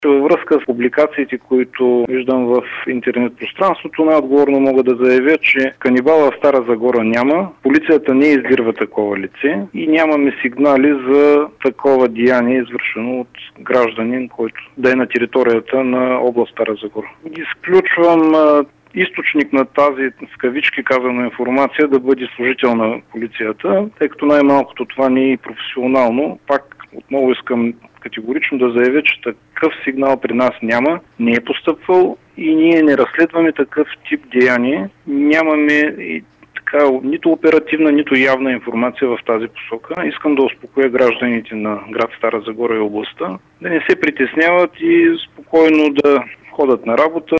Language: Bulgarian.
Във връзка с публикациите, които виждам в интернет пространството, най-отговорно мога да заявя, че канибала в Стара Загора няма, полицията не издирва такова лице и нямаме сигнали за такова деяние, извършено от гражданин, който да е на територията на област Стара Загора. Изключвам източник на тази, в кавички казана, информация да бъде служител на полицията, тъй като най-малкото това не е и професионално. Пак отново искам категорично да заявя, че такъв сигнал при нас няма, не е постъпвал и ние не разследваме такъв тип деяние. Нямаме нито оперативна, нито явна информация в тази посока. Искам да успокоя гражданите на град Стара Загора и областта, да не се притесняват и спокойно да ходят на работа.